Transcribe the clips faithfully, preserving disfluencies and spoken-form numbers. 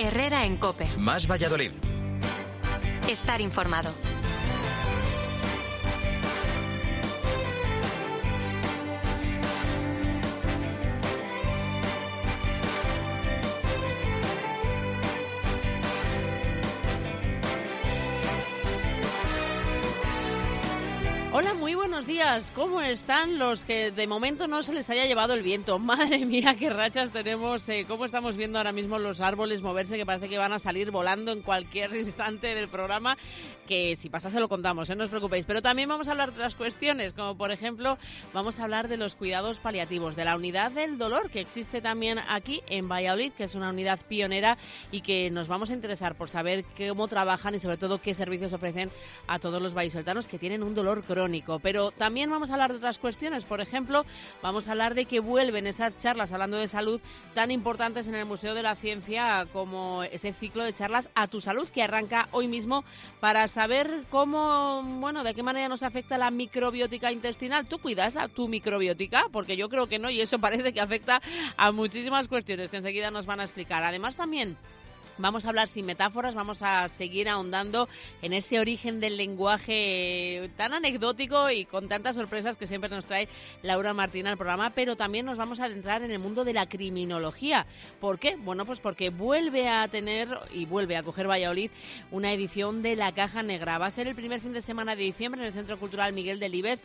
Herrera en COPE. Más Valladolid. Estar informado. Hola, muy buenos días. ¿Cómo están los que de momento no se les haya llevado el viento? Madre mía, qué rachas tenemos. Eh, ¿Cómo estamos viendo ahora mismo los árboles moverse? Que parece que van a salir volando en cualquier instante del programa. Que si pasa se lo contamos, ¿eh? No os preocupéis. Pero también vamos a hablar de otras cuestiones, como por ejemplo, vamos a hablar de los cuidados paliativos, de la unidad del dolor que existe también aquí en Valladolid, que es una unidad pionera y que nos vamos a interesar por saber cómo trabajan y sobre todo qué servicios ofrecen a todos los vallisoletanos que tienen un dolor crónico. Pero también vamos a hablar de otras cuestiones. Por ejemplo, vamos a hablar de que vuelven esas charlas hablando de salud tan importantes en el Museo de la Ciencia, como ese ciclo de charlas A tu Salud, que arranca hoy mismo, para saber cómo, bueno, de qué manera nos afecta la microbiótica intestinal. ¿Tú cuidas la, tu microbiótica? Porque yo creo que no, y eso parece que afecta a muchísimas cuestiones que enseguida nos van a explicar. Además, también vamos a hablar sin metáforas, vamos a seguir ahondando en ese origen del lenguaje tan anecdótico y con tantas sorpresas que siempre nos trae Laura Martín al programa, pero también nos vamos a adentrar en el mundo de la criminología. ¿Por qué? Bueno, pues porque vuelve a tener y vuelve a coger Valladolid una edición de La Caja Negra. Va a ser el primer fin de semana de diciembre en el Centro Cultural Miguel Delibes,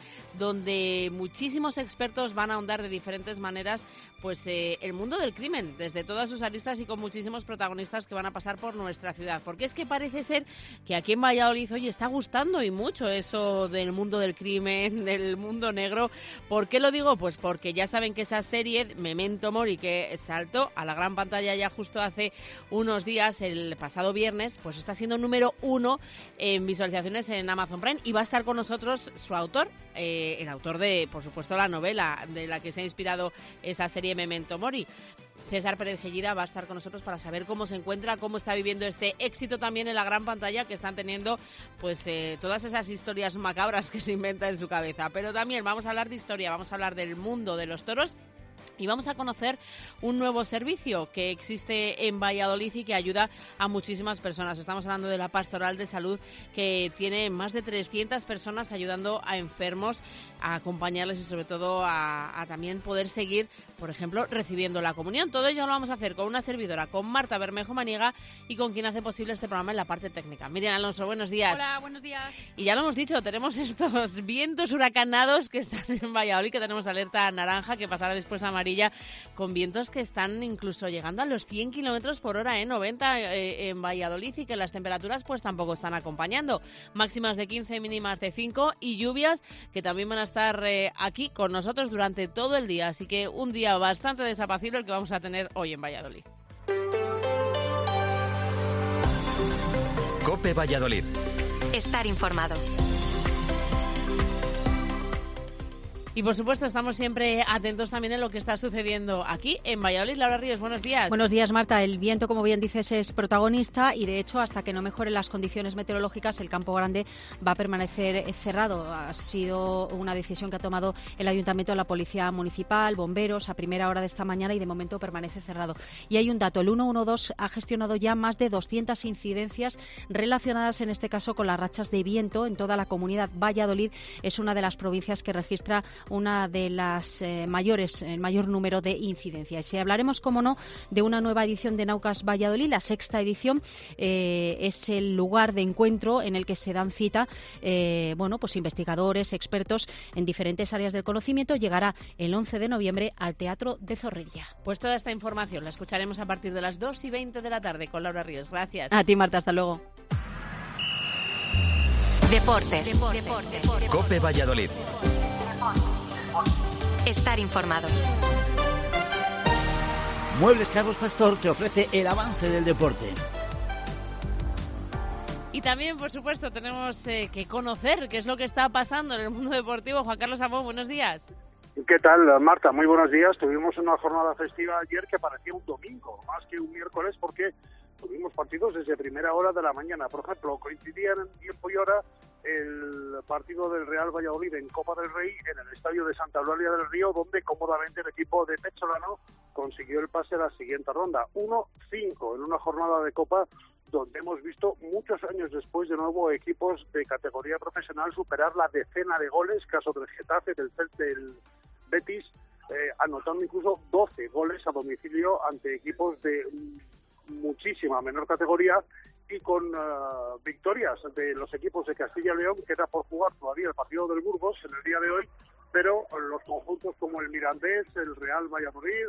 donde muchísimos expertos van a ahondar de diferentes maneras pues eh, el mundo del crimen, desde todas sus aristas y con muchísimos protagonistas que van a pasar por nuestra ciudad, porque es que parece ser que aquí en Valladolid hoy está gustando y mucho eso del mundo del crimen, del mundo negro. ¿Por qué lo digo? Pues porque ya saben que esa serie Memento Mori, que saltó a la gran pantalla ya justo hace unos días, el pasado viernes, pues está siendo número uno en visualizaciones en Amazon Prime, y va a estar con nosotros su autor, eh, el autor de, por supuesto, la novela de la que se ha inspirado esa serie Memento Mori. César Pérez Gellida va a estar con nosotros para saber cómo se encuentra, cómo está viviendo este éxito también en la gran pantalla que están teniendo pues eh, todas esas historias macabras que se inventa en su cabeza. Pero también vamos a hablar de historia, vamos a hablar del mundo de los toros. Y vamos a conocer un nuevo servicio que existe en Valladolid y que ayuda a muchísimas personas. Estamos hablando de la Pastoral de Salud, que tiene más de trescientas personas ayudando a enfermos, a acompañarles y sobre todo a, a también poder seguir, por ejemplo, recibiendo la comunión. Todo ello lo vamos a hacer con una servidora, con Marta Bermejo Maniega, y con quien hace posible este programa en la parte técnica. Miriam Alonso, buenos días. Hola, buenos días. Y ya lo hemos dicho, tenemos estos vientos huracanados que están en Valladolid, que tenemos alerta naranja, que pasará después a amarilla, con vientos que están incluso llegando a los cien kilómetros por hora, ¿eh? noventa eh, en Valladolid, y que las temperaturas pues tampoco están acompañando. Máximas de quince, mínimas de cinco, y lluvias que también van a estar eh, aquí con nosotros durante todo el día. Así que un día bastante desapacible el que vamos a tener hoy en Valladolid. COPE Valladolid. Estar informado. Y por supuesto estamos siempre atentos también en lo que está sucediendo aquí en Valladolid. Laura Ríos, buenos días. Buenos días, Marta. El viento, como bien dices, es protagonista y de hecho hasta que no mejoren las condiciones meteorológicas el Campo Grande va a permanecer cerrado. Ha sido una decisión que ha tomado el Ayuntamiento, la Policía Municipal, bomberos a primera hora de esta mañana, y de momento permanece cerrado. Y hay un dato, el ciento doce ha gestionado ya más de doscientas incidencias relacionadas en este caso con las rachas de viento en toda la comunidad. Valladolid es una de las provincias que registra una de las eh, mayores, el mayor número de incidencias. Y hablaremos, como no, de una nueva edición de Naucas Valladolid. La sexta edición eh, es el lugar de encuentro en el que se dan cita eh, bueno, pues investigadores, expertos en diferentes áreas del conocimiento. Llegará el once de noviembre al Teatro de Zorrilla. Pues toda esta información la escucharemos a partir de las dos y veinte de la tarde con Laura Ríos. Gracias. A ti, Marta, hasta luego. Deportes. Deportes. Deportes. COPE Valladolid. Estar informado. Muebles Carlos Pastor te ofrece el avance del deporte. Y también, por supuesto, tenemos eh, que conocer qué es lo que está pasando en el mundo deportivo. Juan Carlos Amón, buenos días. ¿Qué tal, Marta? Muy buenos días. Tuvimos una jornada festiva ayer que parecía un domingo, más que un miércoles, porque tuvimos partidos desde primera hora de la mañana. Por ejemplo, coincidían en tiempo y hora el partido del Real Valladolid en Copa del Rey en el estadio de Santa Eulalia del Río, donde cómodamente el equipo de Pezzolano consiguió el pase a la siguiente ronda. uno cinco en una jornada de Copa donde hemos visto muchos años después de nuevo equipos de categoría profesional superar la decena de goles, caso del Getafe, del Celta, del Betis, eh, anotando incluso doce goles a domicilio ante equipos de muchísima menor categoría, y con uh, victorias de los equipos de Castilla y León. Queda por jugar todavía el partido del Burgos en el día de hoy, pero los conjuntos como el Mirandés, el Real Valladolid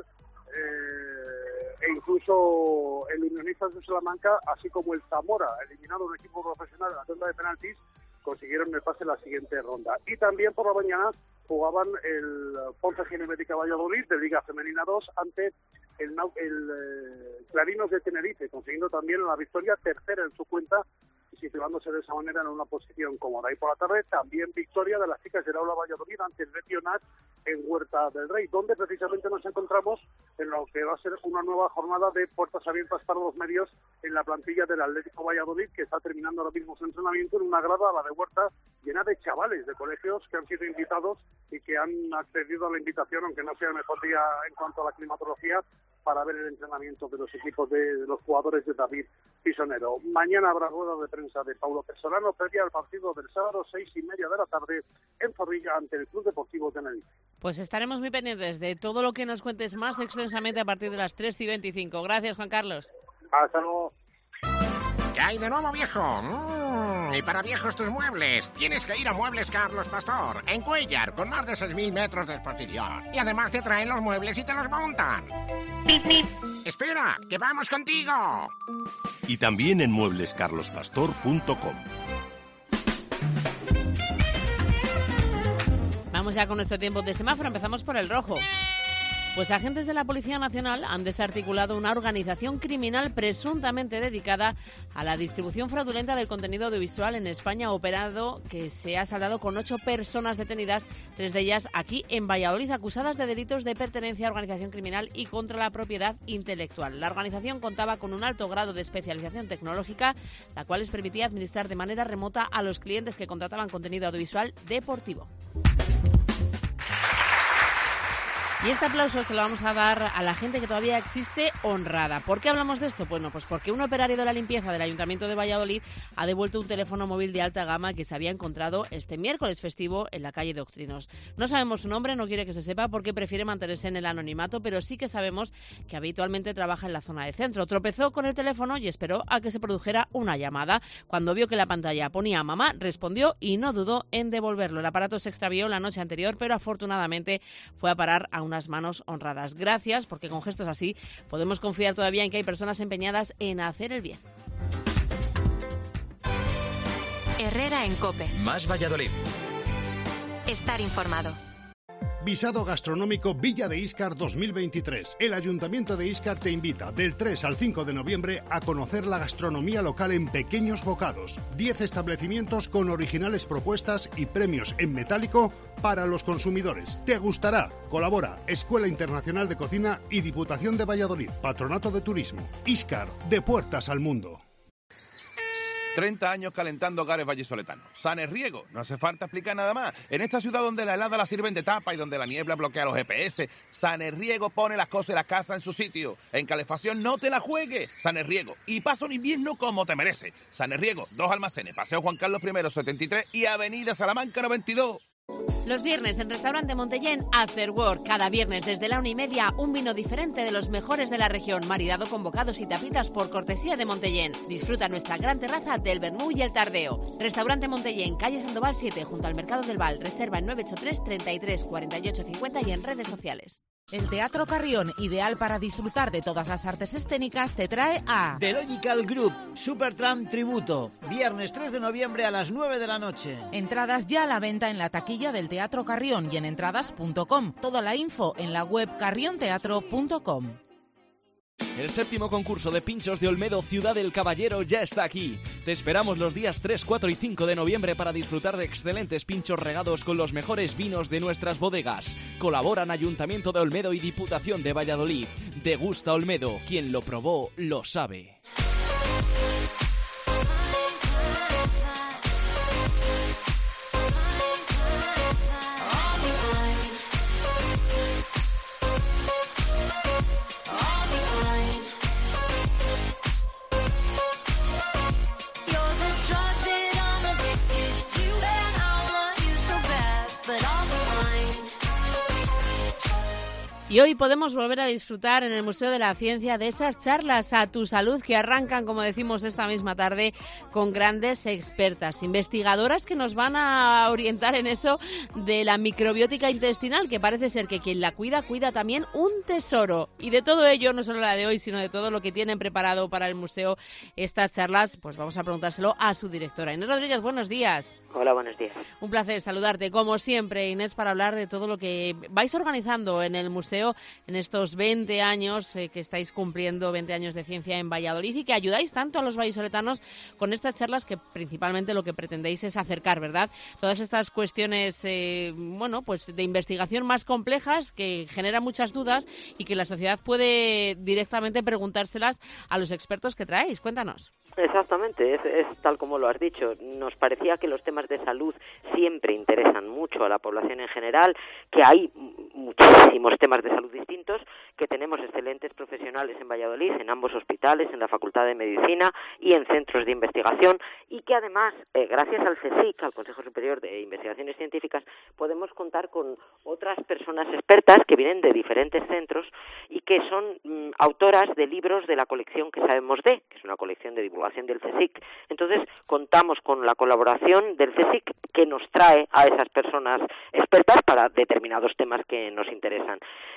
eh, e incluso el Unionistas de Salamanca, así como el Zamora, eliminado un equipo profesional en la tanda de penaltis, consiguieron el pase en la siguiente ronda. Y también por la mañana jugaban el Ponce Cinemática Valladolid de Liga Femenina dos ante el, el eh, Clarinos de Tenerife, consiguiendo también la victoria, tercera en su cuenta, y situándose de esa manera en una posición cómoda. Y por la tarde también victoria de las chicas del Aula Valladolid ante el Betionat en Huerta del Rey, donde precisamente nos encontramos en lo que va a ser una nueva jornada de puertas abiertas para los medios en la plantilla del Atlético Valladolid, que está terminando ahora mismo su entrenamiento en una grada, la de Huerta, llena de chavales de colegios que han sido invitados y que han accedido a la invitación, aunque no sea el mejor día en cuanto a la climatología, para ver el entrenamiento de los equipos de, de los jugadores de David Pisonero. Mañana habrá rueda de prensa de Paulo Pezzolano previa al partido del sábado, seis y media de la tarde, en Zorrilla, ante el Club Deportivo Tenerife. Pues estaremos muy pendientes de todo lo que nos cuentes más extensamente a partir de las tres y veinticinco. Gracias, Juan Carlos. Hasta luego. ¿Qué hay de nuevo, viejo? Mm, y para viejos tus muebles, tienes que ir a Muebles Carlos Pastor, en Cuéllar, con más de seis mil metros de exposición. Y además te traen los muebles y te los montan. ¡Pip, pip! ¡Espera, que vamos contigo! Y también en muebles carlos pastor punto com. Vamos ya con nuestro tiempo de semáforo. Empezamos por el rojo. Pues agentes de la Policía Nacional han desarticulado una organización criminal presuntamente dedicada a la distribución fraudulenta del contenido audiovisual en España, operado que se ha saldado con ocho personas detenidas, tres de ellas aquí en Valladolid, acusadas de delitos de pertenencia a organización criminal y contra la propiedad intelectual. La organización contaba con un alto grado de especialización tecnológica, la cual les permitía administrar de manera remota a los clientes que contrataban contenido audiovisual deportivo. Y este aplauso se lo vamos a dar a la gente que todavía existe honrada. ¿Por qué hablamos de esto? Bueno, pues porque un operario de la limpieza del Ayuntamiento de Valladolid ha devuelto un teléfono móvil de alta gama que se había encontrado este miércoles festivo en la calle Doctrinos. No sabemos su nombre, no quiere que se sepa porque prefiere mantenerse en el anonimato, pero sí que sabemos que habitualmente trabaja en la zona de centro. Tropezó con el teléfono y esperó a que se produjera una llamada. Cuando vio que la pantalla ponía mamá, respondió y no dudó en devolverlo. El aparato se extravió la noche anterior, pero afortunadamente fue a parar a un unas manos honradas. Gracias, porque con gestos así podemos confiar todavía en que hay personas empeñadas en hacer el bien. Herrera en COPE. Más Valladolid. Estar informado. Visado gastronómico Villa de Íscar dos mil veintitrés. El Ayuntamiento de Íscar te invita del tres al cinco de noviembre a conocer la gastronomía local en pequeños bocados. diez establecimientos con originales propuestas y premios en metálico para los consumidores. Te gustará. Colabora Escuela Internacional de Cocina y Diputación de Valladolid. Patronato de Turismo. Íscar, de puertas al mundo. treinta años calentando hogares vallisoletanos. Sanerriego, no hace falta explicar nada más. En esta ciudad donde la helada la sirven de tapa y donde la niebla bloquea los G P S, Sanerriego pone las cosas y la casa en su sitio. En calefacción no te la juegues. Sanerriego. Y pasa un invierno como te merece. Sanerriego, dos almacenes, Paseo Juan Carlos I, setenta y tres y Avenida Salamanca noventa y dos. Los viernes en Restaurante Montellén, After Work. Cada viernes desde la una y media, un vino diferente de los mejores de la región, maridado con bocados y tapitas por cortesía de Montellén. Disfruta nuestra gran terraza del vermú y el tardeo. Restaurante Montellén, calle Sandoval siete, junto al Mercado del Val. Reserva en nueve ocho tres, treinta y tres, cuarenta y ocho cincuenta y en redes sociales. El Teatro Carrión, ideal para disfrutar de todas las artes escénicas, te trae a The Logical Group, Supertramp Tributo, viernes tres de noviembre a las nueve de la noche. Entradas ya a la venta en la taquilla del Teatro Carrión y en entradas punto com. Toda la info en la web carrión teatro punto com. El séptimo concurso de pinchos de Olmedo Ciudad del Caballero ya está aquí. Te esperamos los días tres, cuatro y cinco de noviembre para disfrutar de excelentes pinchos regados con los mejores vinos de nuestras bodegas. Colaboran Ayuntamiento de Olmedo y Diputación de Valladolid. Degusta Olmedo, quien lo probó lo sabe. Y hoy podemos volver a disfrutar en el Museo de la Ciencia de esas charlas a tu salud que arrancan, como decimos, esta misma tarde con grandes expertas, investigadoras que nos van a orientar en eso de la microbiótica intestinal, que parece ser que quien la cuida, cuida también un tesoro. Y de todo ello, no solo la de hoy, sino de todo lo que tienen preparado para el museo estas charlas, pues vamos a preguntárselo a su directora. Inés Rodríguez, buenos días. Hola, buenos días. Un placer saludarte, como siempre, Inés, para hablar de todo lo que vais organizando en el museo en estos veinte años eh, que estáis cumpliendo, veinte años de ciencia en Valladolid, y que ayudáis tanto a los vallisoletanos con estas charlas que principalmente lo que pretendéis es acercar, ¿verdad? Todas estas cuestiones, eh, bueno, pues de investigación más complejas que generan muchas dudas y que la sociedad puede directamente preguntárselas a los expertos que traéis. Cuéntanos. Exactamente, es, es tal como lo has dicho. Nos parecía que los temas de salud siempre interesan mucho a la población en general, que hay muchísimos temas de salud distintos, que tenemos excelentes profesionales en Valladolid, en ambos hospitales, en la Facultad de Medicina y en centros de investigación, y que además, eh, gracias al CSIC, al Consejo Superior de Investigaciones Científicas, podemos contar con otras personas expertas que vienen de diferentes centros y que son mm, autoras de libros de la colección que sabemos de, que es una colección de divulgación del CSIC. Entonces, contamos con la colaboración del CSIC, que nos trae a esas personas expertas para determinados temas que nos interesan.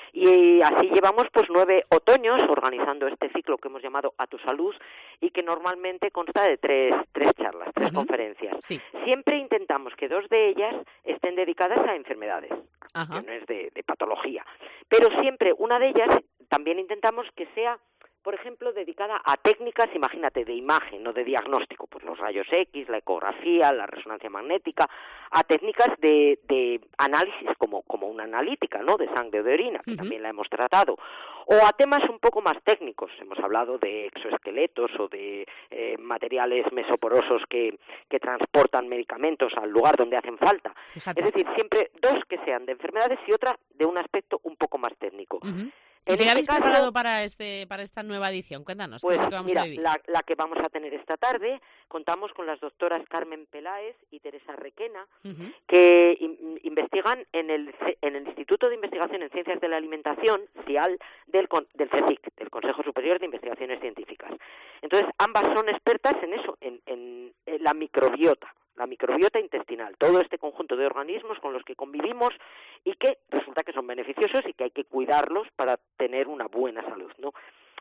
Y así llevamos pues nueve otoños organizando este ciclo que hemos llamado A tu Salud, y que normalmente consta de tres, tres charlas, tres uh-huh. conferencias. Sí. Siempre intentamos que dos de ellas estén dedicadas a enfermedades, uh-huh. que no es de, de patología, pero siempre una de ellas también intentamos que sea, por ejemplo, dedicada a técnicas, imagínate, de imagen, no de diagnóstico, pues los rayos X, la ecografía, la resonancia magnética, a técnicas de, de análisis, como, como una analítica, ¿no?, de sangre o de orina, que uh-huh. también la hemos tratado, o a temas un poco más técnicos. Hemos hablado de exoesqueletos o de eh, materiales mesoporosos que, que transportan medicamentos al lugar donde hacen falta. Fíjate. Es decir, siempre dos que sean de enfermedades y otra de un aspecto un poco más técnico. Uh-huh. ¿Y qué habéis preparado para este para esta nueva edición? Cuéntanos, pues, ¿qué es lo que vamos mira, a vivir? La, la que vamos a tener esta tarde, contamos con las doctoras Carmen Peláez y Teresa Requena, uh-huh. que in, investigan en el, en el Instituto de Investigación en Ciencias de la Alimentación, CIAL, del, del CSIC, del Consejo Superior de Investigaciones Científicas. Entonces, ambas son expertas en eso, en, en, en la microbiota. La microbiota intestinal, todo este conjunto de organismos con los que convivimos y que resulta que son beneficiosos y que hay que cuidarlos para tener una buena salud, ¿no?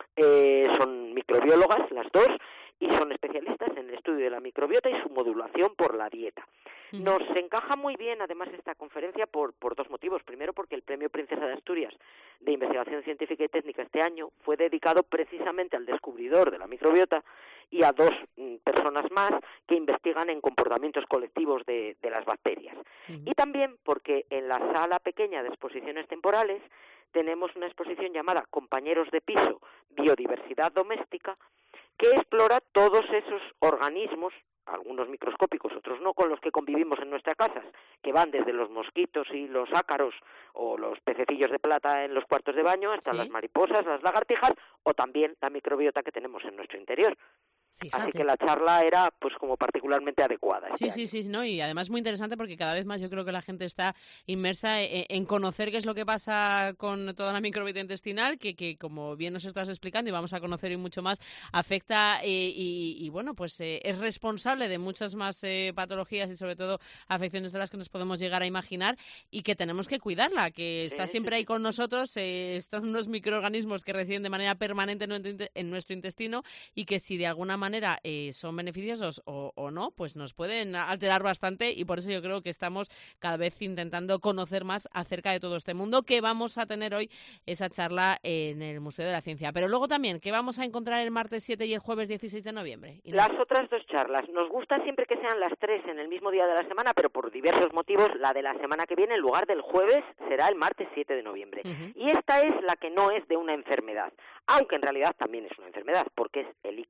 Eh, son microbiólogas las dos y son especialistas en el estudio de la microbiota y su modulación por la dieta. Nos encaja muy bien, además, esta conferencia por, por dos motivos. Primero, porque el Premio Princesa de Asturias de Investigación Científica y Técnica este año fue dedicado precisamente al descubridor de la microbiota y a dos mm, personas más que investigan en comportamientos colectivos de, de las bacterias. Uh-huh. Y también porque en la sala pequeña de exposiciones temporales tenemos una exposición llamada Compañeros de Piso, Biodiversidad Doméstica, que explora todos esos organismos, algunos microscópicos, otros no, con los que convivimos en nuestras casas, que van desde los mosquitos y los ácaros o los pececillos de plata en los cuartos de baño hasta ¿sí? las mariposas, las lagartijas o también la microbiota que tenemos en nuestro interior. Fíjate. Así que la charla era pues como particularmente adecuada. Este sí, año. sí, sí, no, y además muy interesante porque cada vez más yo creo que la gente está inmersa en, en conocer qué es lo que pasa con toda la microbiota intestinal, que, que como bien nos estás explicando y vamos a conocer y mucho más, afecta eh, y, y bueno, pues eh, es responsable de muchas más eh, patologías y sobre todo afecciones de las que nos podemos llegar a imaginar y que tenemos que cuidarla, que está sí, siempre sí, ahí con nosotros, eh, estos unos microorganismos que residen de manera permanente en nuestro intestino y que si de alguna manera Eh, son beneficiosos o, o no, pues nos pueden alterar bastante y por eso yo creo que estamos cada vez intentando conocer más acerca de todo este mundo, que vamos a tener hoy esa charla en el Museo de la Ciencia. Pero luego también, ¿qué vamos a encontrar el martes siete y el jueves dieciséis de noviembre? Inés. Las otras dos charlas. Nos gusta siempre que sean las tres en el mismo día de la semana, pero por diversos motivos la de la semana que viene en lugar del jueves será el martes siete de noviembre. Uh-huh. Y esta es la que no es de una enfermedad, aunque en realidad también es una enfermedad, porque es el ictus.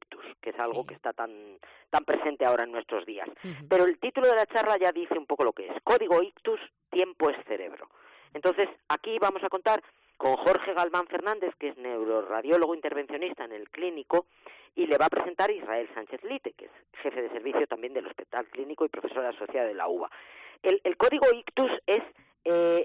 que es algo sí. que está tan tan presente ahora en nuestros días. Uh-huh. Pero el título de la charla ya dice un poco lo que es. Código Ictus, tiempo es cerebro. Entonces, aquí vamos a contar con Jorge Galván Fernández, que es neuroradiólogo intervencionista en el Clínico, y le va a presentar Israel Sánchez Lite, que es jefe de servicio también del Hospital Clínico y profesora asociada de la U B A. El, el código Ictus es, eh,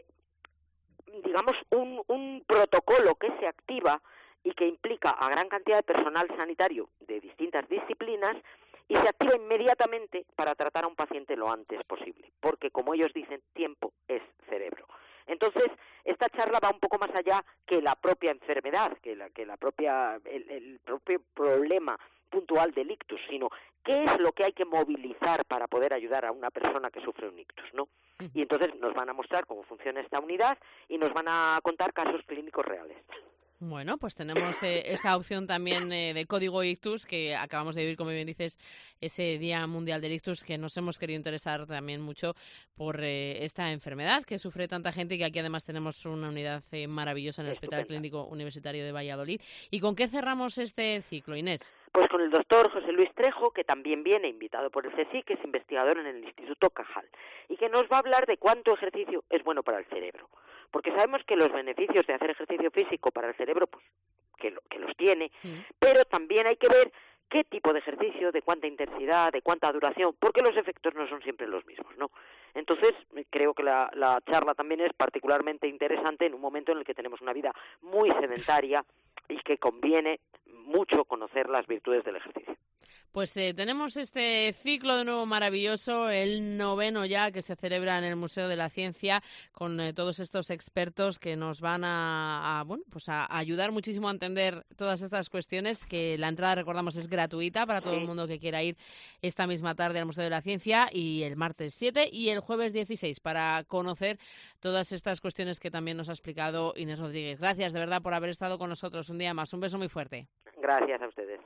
digamos, un, un protocolo que se activa y que implica a gran cantidad de personal sanitario de distintas disciplinas y se activa inmediatamente para tratar a un paciente lo antes posible, porque, como ellos dicen, tiempo es cerebro. Entonces, esta charla va un poco más allá que la propia enfermedad, que la, que la propia, el, el propio problema puntual del ictus, sino qué es lo que hay que movilizar para poder ayudar a una persona que sufre un ictus, ¿no? Y entonces nos van a mostrar cómo funciona esta unidad y nos van a contar casos clínicos reales. Bueno, pues tenemos eh, esa opción también eh, de código ictus, que acabamos de vivir, como bien dices, ese Día Mundial del Ictus, que nos hemos querido interesar también mucho por eh, esta enfermedad que sufre tanta gente, y que aquí además tenemos una unidad eh, maravillosa en el Estupenda. Hospital Clínico Universitario de Valladolid. ¿Y con qué cerramos este ciclo, Inés? Pues con el doctor José Luis Trejo, que también viene invitado por el C S I C, que es investigador en el Instituto Cajal, y que nos va a hablar de cuánto ejercicio es bueno para el cerebro. Porque sabemos que los beneficios de hacer ejercicio físico para el cerebro, pues que, lo, que los tiene, sí. Pero también hay que ver qué tipo de ejercicio, de cuánta intensidad, de cuánta duración, porque los efectos no son siempre los mismos, ¿no? Entonces, creo que la, la charla también es particularmente interesante en un momento en el que tenemos una vida muy sedentaria y que conviene mucho conocer las virtudes del ejercicio. Pues eh, tenemos este ciclo de nuevo maravilloso, el noveno ya, que se celebra en el Museo de la Ciencia, con eh, todos estos expertos que nos van a, a bueno, pues a ayudar muchísimo a entender todas estas cuestiones, que la entrada, recordamos, es gratuita para todo sí. el mundo que quiera ir esta misma tarde al Museo de la Ciencia, y el martes siete y el jueves dieciséis para conocer todas estas cuestiones que también nos ha explicado Inés Rodríguez. Gracias de verdad por haber estado con nosotros un día más. Un beso muy fuerte. Gracias a ustedes.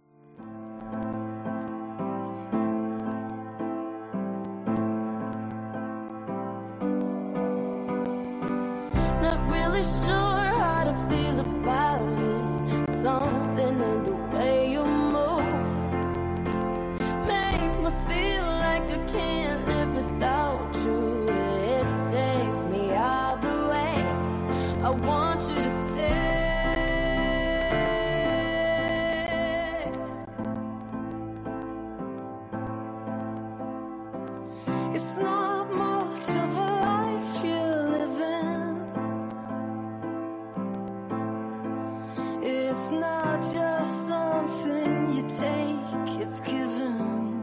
Really sure how to feel about it. Something in the way you move makes me feel like I can't live without you. It takes me all the way. I want you to stay. It's not much of a life you're living. It's not just something you take, it's given.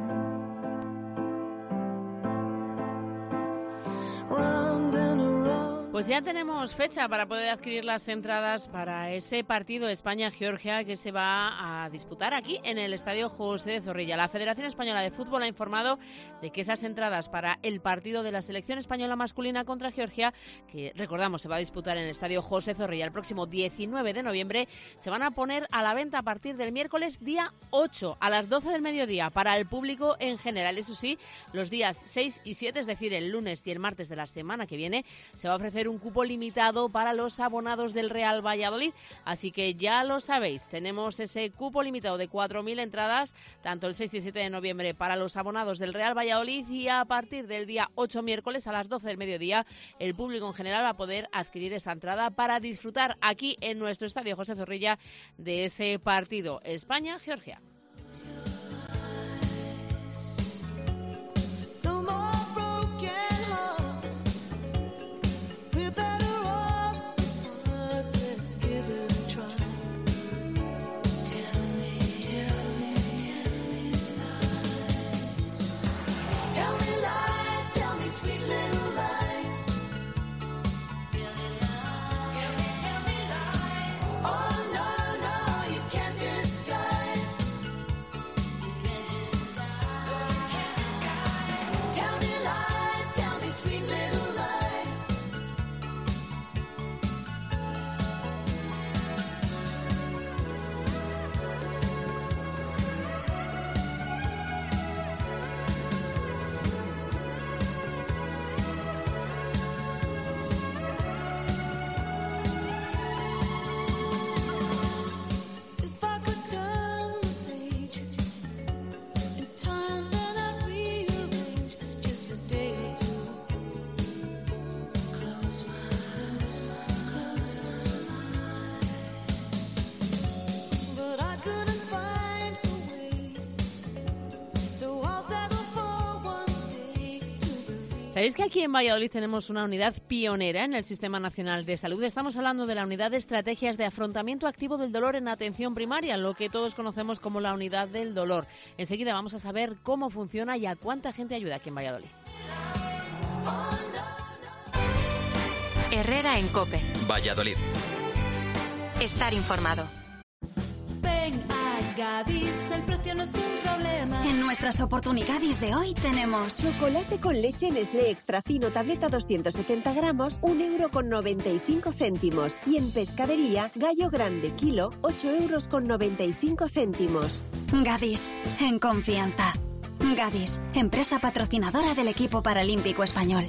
Round and around. Pues ya tenemos fecha para poder adquirir las entradas para ese partido España-Georgia que se va a disputar aquí en el Estadio José de Zorrilla. La Federación Española de Fútbol ha informado de que esas entradas para el partido de la selección española masculina contra Georgia, que recordamos se va a disputar en el Estadio José Zorrilla el próximo diecinueve de noviembre, se van a poner a la venta a partir del miércoles día ocho a las doce del mediodía para el público en general. Eso sí, los días seis y siete, es decir, el lunes y el martes de la semana que viene, se va a ofrecer un cupo limitado para los abonados del Real Valladolid, así que ya lo sabéis, tenemos ese cupo limitado de cuatro mil entradas, tanto el seis y siete de noviembre para los abonados del Real Valladolid, y a partir del día ocho miércoles a las doce del mediodía el público en general va a poder adquirir esa entrada para disfrutar aquí en nuestro Estadio José Zorrilla de ese partido España-Georgia. ¿Sabéis que aquí en Valladolid tenemos una unidad pionera en el Sistema Nacional de Salud? Estamos hablando de la Unidad de Estrategias de Afrontamiento Activo del Dolor en Atención Primaria, lo que todos conocemos como la Unidad del Dolor. Enseguida vamos a saber cómo funciona y a cuánta gente ayuda aquí en Valladolid. Herrera en COPE. Valladolid. Estar informado. Ven a Gadis, el precio no es un problema. En nuestras oportunidades de hoy tenemos chocolate con leche Nestlé extra fino tableta doscientos setenta gramos, un euro con noventa y cinco céntimos. Y en pescadería, gallo grande kilo, ocho euros con noventa y cinco céntimos. Gadis, en confianza. Gadis, empresa patrocinadora del equipo paralímpico español.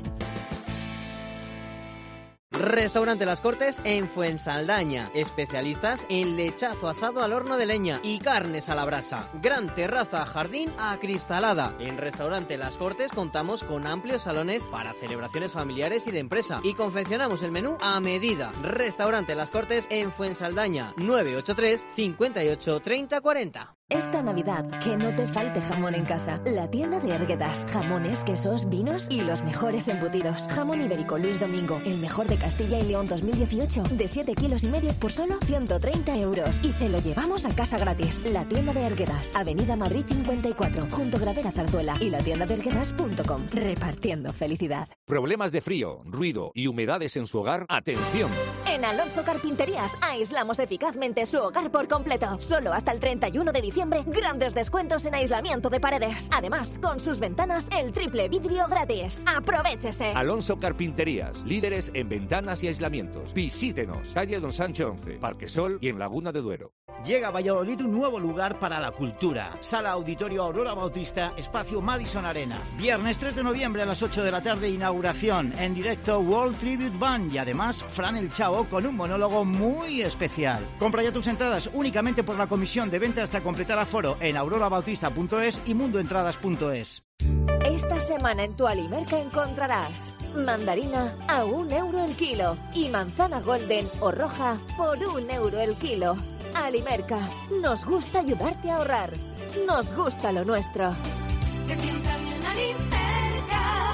Restaurante Las Cortes en Fuensaldaña. Especialistas en lechazo asado al horno de leña y carnes a la brasa. Gran terraza, jardín acristalada. En Restaurante Las Cortes contamos con amplios salones para celebraciones familiares y de empresa. Y confeccionamos el menú a medida. Restaurante Las Cortes en Fuensaldaña. nueve ocho tres, cincuenta y ocho, treinta, cuarenta. Esta Navidad, que no te falte jamón en casa. La tienda de Erguedas. Jamones, quesos, vinos y los mejores embutidos. Jamón ibérico Luis Domingo, el mejor de Castilla y León dos mil dieciocho, de siete kilos y medio por solo ciento treinta euros. Y se lo llevamos a casa gratis. La tienda de Erguedas, Avenida Madrid cincuenta y cuatro, junto a Gravera Zarzuela y la tienda de erguedas punto com. Repartiendo felicidad. ¿Problemas de frío, ruido y humedades en su hogar? ¡Atención! En Alonso Carpinterías aislamos eficazmente su hogar por completo. Solo hasta el treinta y uno de diciembre, grandes descuentos en aislamiento de paredes. Además, con sus ventanas, el triple vidrio gratis. ¡Aprovéchese! Alonso Carpinterías, líderes en ventanas y aislamientos. Visítenos, calle Don Sancho once, Parque Sol y en Laguna de Duero. Llega a Valladolid un nuevo lugar para la cultura. Sala Auditorio Aurora Bautista, espacio Madison Arena. Viernes tres de noviembre a las ocho de la tarde, inauguración. En directo World Tribute Band y además Fran el Chavo con un monólogo muy especial. Compra ya tus entradas únicamente por la comisión de venta hasta completar aforo en aurora bautista punto es y mundoentradas punto es. Esta semana en tu Alimerca encontrarás mandarina a un euro el kilo y manzana golden o roja por un euro el kilo. Alimerca, nos gusta ayudarte a ahorrar. Nos gusta lo nuestro. Que siempre hay una Alimerca.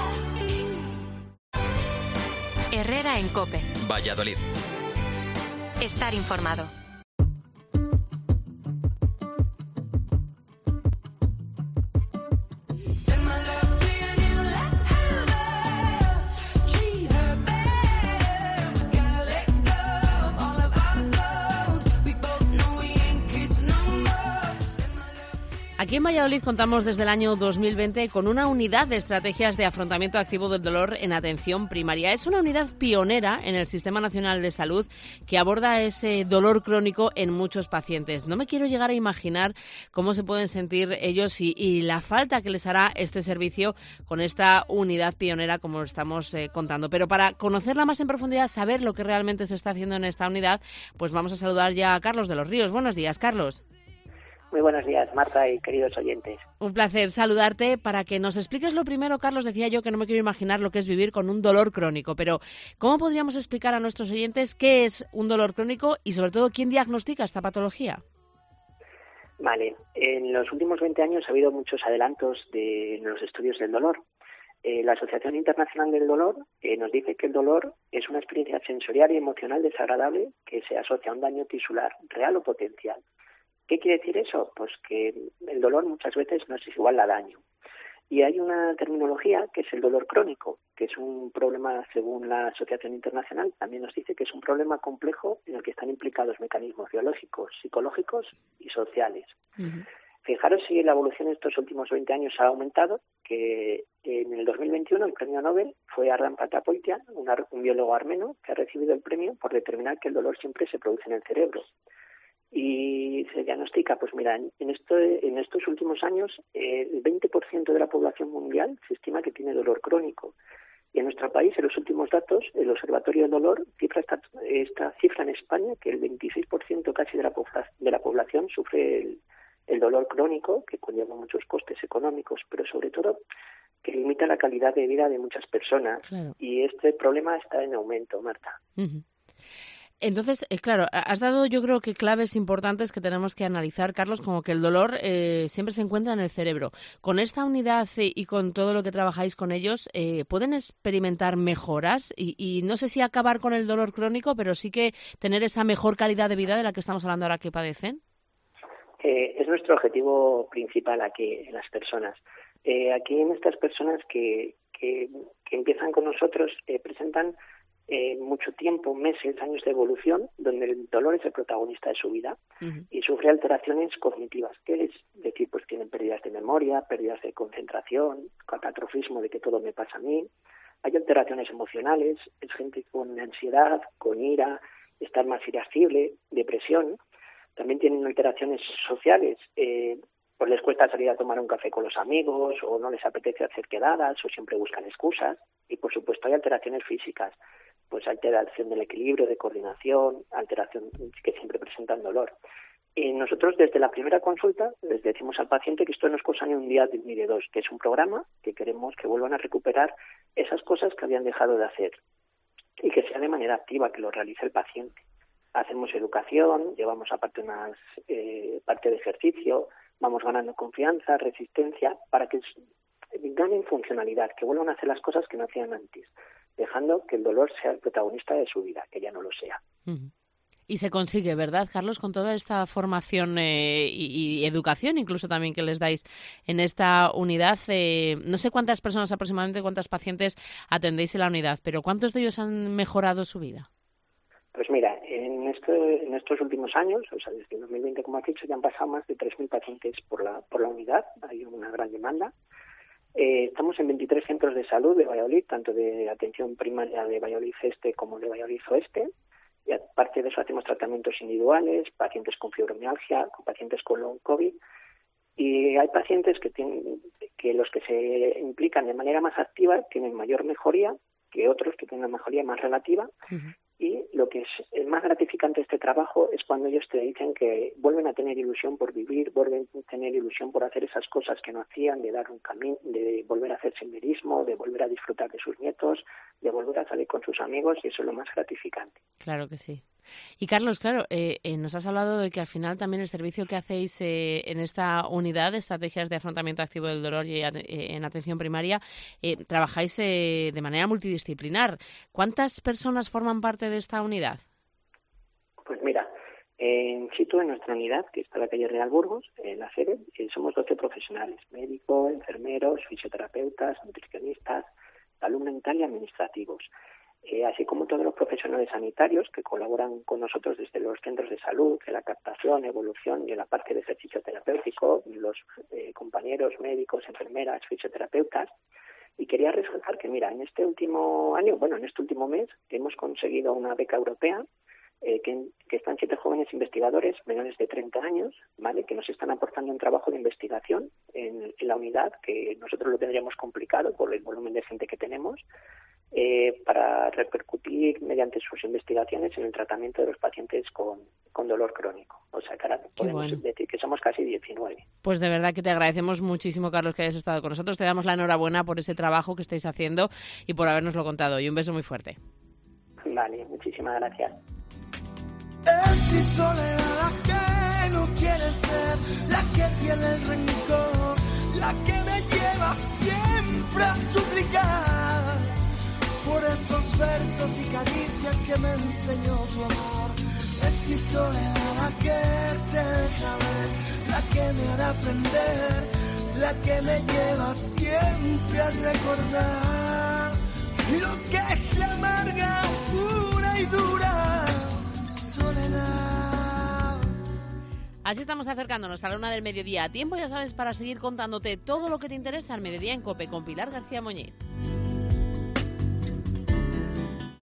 Herrera en COPE. Valladolid. Estar informado. Aquí en Valladolid contamos desde el año dos mil veinte con una unidad de estrategias de afrontamiento activo del dolor en atención primaria. Es una unidad pionera en el Sistema Nacional de Salud que aborda ese dolor crónico en muchos pacientes. No me quiero llegar a imaginar cómo se pueden sentir ellos y, y la falta que les hará este servicio con esta unidad pionera como estamos eh, contando. Pero para conocerla más en profundidad, saber lo que realmente se está haciendo en esta unidad, pues vamos a saludar ya a Carlos de los Ríos. Buenos días, Carlos. Muy buenos días, Marta y queridos oyentes. Un placer saludarte. Para que nos expliques lo primero, Carlos, decía yo que no me quiero imaginar lo que es vivir con un dolor crónico, pero ¿cómo podríamos explicar a nuestros oyentes qué es un dolor crónico y, sobre todo, quién diagnostica esta patología? Vale, en los últimos veinte años ha habido muchos adelantos de los estudios del dolor. Eh, la Asociación Internacional del Dolor eh, nos dice que el dolor es una experiencia sensorial y emocional desagradable que se asocia a un daño tisular real o potencial. ¿Qué quiere decir eso? Pues que el dolor muchas veces no es igual a daño. Y hay una terminología que es el dolor crónico, que es un problema, según la Asociación Internacional, también nos dice que es un problema complejo en el que están implicados mecanismos biológicos, psicológicos y sociales. Uh-huh. Fijaros si la evolución de estos últimos veinte años ha aumentado, que en el dos mil veintiuno el premio Nobel fue Ardan Patapoitian, un biólogo armenio, que ha recibido el premio por determinar que el dolor siempre se produce en el cerebro. Y se diagnostica, pues mira, en, esto, en estos últimos años eh, el veinte por ciento de la población mundial se estima que tiene dolor crónico. Y en nuestro país, en los últimos datos, el Observatorio del Dolor cifra esta, esta cifra en España, que el veintiséis por ciento casi de la, de la población sufre el, el dolor crónico, que conlleva muchos costes económicos, pero sobre todo que limita la calidad de vida de muchas personas. Claro. Y este problema está en aumento, Marta. Uh-huh. Entonces, eh, claro, has dado yo creo que claves importantes que tenemos que analizar, Carlos, como que el dolor eh, siempre se encuentra en el cerebro. Con esta unidad eh, y con todo lo que trabajáis con ellos, eh, ¿pueden experimentar mejoras? Y, y no sé si acabar con el dolor crónico, pero sí que tener esa mejor calidad de vida de la que estamos hablando ahora que padecen. Eh, es nuestro objetivo principal aquí en las personas. Eh, aquí en estas personas que, que, que empiezan con nosotros eh, presentan Eh, mucho tiempo, meses, años de evolución, donde el dolor es el protagonista de su vida uh-huh. y sufre alteraciones cognitivas, que es decir, pues tienen pérdidas de memoria, pérdidas de concentración, catastrofismo de que todo me pasa a mí, hay alteraciones emocionales, es gente con ansiedad, con ira, estar más irascible, depresión, también tienen alteraciones sociales, eh, pues les cuesta salir a tomar un café con los amigos, o no les apetece hacer quedadas, o siempre buscan excusas, y por supuesto hay alteraciones físicas, pues alteración del equilibrio, de coordinación, alteración que siempre presentan dolor. Y nosotros desde la primera consulta les decimos al paciente que esto no es cosa ni un día ni de dos, que es un programa que queremos que vuelvan a recuperar esas cosas que habían dejado de hacer y que sea de manera activa, que lo realice el paciente. Hacemos educación, llevamos aparte unas eh, parte de ejercicio, vamos ganando confianza, resistencia, para que ganen funcionalidad, que vuelvan a hacer las cosas que no hacían antes, dejando que el dolor sea el protagonista de su vida, que ya no lo sea. Uh-huh. Y se consigue, ¿verdad, Carlos? Con toda esta formación eh, y, y educación, incluso también que les dais en esta unidad. Eh, no sé cuántas personas aproximadamente, cuántas pacientes atendéis en la unidad, pero ¿cuántos de ellos han mejorado su vida? Pues mira, en, este, en estos últimos años, o sea, desde dos mil veinte, como has dicho, ya han pasado más de tres mil pacientes por la, por la unidad. Hay una gran demanda. Eh, estamos en veintitrés centros de salud de Valladolid, tanto de atención primaria de Valladolid Este como de Valladolid Oeste. Y aparte de eso hacemos tratamientos individuales, pacientes con fibromialgia, con pacientes con long COVID. Y hay pacientes que tienen, que los que se implican de manera más activa tienen mayor mejoría que otros que tienen una mejoría más relativa. Uh-huh. Y lo que es el más gratificante de este trabajo es cuando ellos te dicen que vuelven a tener ilusión por vivir, vuelven a tener ilusión por hacer esas cosas que no hacían, de dar un camino, de volver a hacer senderismo, de volver a disfrutar de sus nietos, de volver a salir con sus amigos, y eso es lo más gratificante. Claro que sí. Y Carlos, claro, eh, eh, nos has hablado de que al final también el servicio que hacéis eh, en esta unidad de estrategias de afrontamiento activo del dolor y eh, en atención primaria, eh, trabajáis eh, de manera multidisciplinar. ¿Cuántas personas forman parte de esta unidad? Pues mira, en situ en nuestra unidad, que está en la calle Real Burgos, en la sede, eh, somos doce profesionales, médicos, enfermeros, fisioterapeutas, nutricionistas, salud mental y administrativos. Eh, así como todos los profesionales sanitarios que colaboran con nosotros desde los centros de salud, en la captación, evolución y en la parte de ejercicio terapéutico, los eh, compañeros médicos, enfermeras, fisioterapeutas. Y quería resaltar que, mira, en este último año, bueno, en este último mes, hemos conseguido una beca europea eh, que, que están siete jóvenes investigadores menores de treinta años, ¿vale?, que nos están aportando un trabajo de investigación en, en la unidad, que nosotros lo tendríamos complicado por el volumen de gente que tenemos, Eh, para repercutir mediante sus investigaciones en el tratamiento de los pacientes con, con dolor crónico. O sea, que ahora podemos bueno. decir que somos casi diecinueve. Pues de verdad que te agradecemos muchísimo, Carlos, que hayas estado con nosotros. Te damos la enhorabuena por ese trabajo que estáis haciendo y por habernoslo contado. Y un beso muy fuerte. Vale, muchísimas gracias. Es mi soledad la que no quiere ser, la que tiene el rencor, la que me lleva siempre a suplicar por esos versos y caricias que me enseñó tu amor. Es mi soledad la que se deja ver, la que me hará aprender, la que me lleva siempre a recordar lo que es la amarga, pura y dura soledad. Así estamos acercándonos a la una del mediodía. A tiempo, ya sabes, para seguir contándote todo lo que te interesa al mediodía en COPE con Pilar García Muñiz.